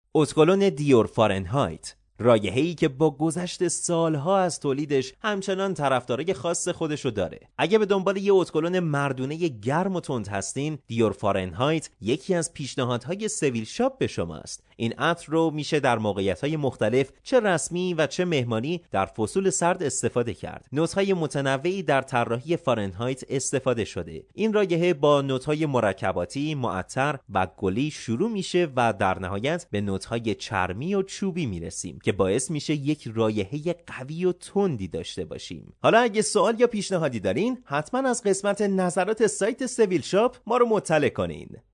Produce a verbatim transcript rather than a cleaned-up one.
اتکلون دیور فارنهایت، رایحه‌ای که با گذشت سالها از تولیدش همچنان طرفدارای خاص خودشو داره. اگه به دنبال یه اتکلون مردونه گرم و تند هستین، دیور فارنهایت یکی از پیشنهادهای سویل شاپ به شماست. این عطر رو میشه در موقعیت‌های مختلف چه رسمی و چه مهمانی در فصول سرد استفاده کرد. نوت‌های متنوعی در طراحی فارنهایت استفاده شده. این رایحه با نوت‌های مرکباتی، معطر و گلی شروع میشه و در نهایت به نوت‌های چرمی و چوبی میرسیم که باعث میشه یک رایحه قوی و تندی داشته باشیم. حالا اگه سوال یا پیشنهادی دارین، حتما از قسمت نظرات سایت سویل شاپ ما رو مطلع کنین.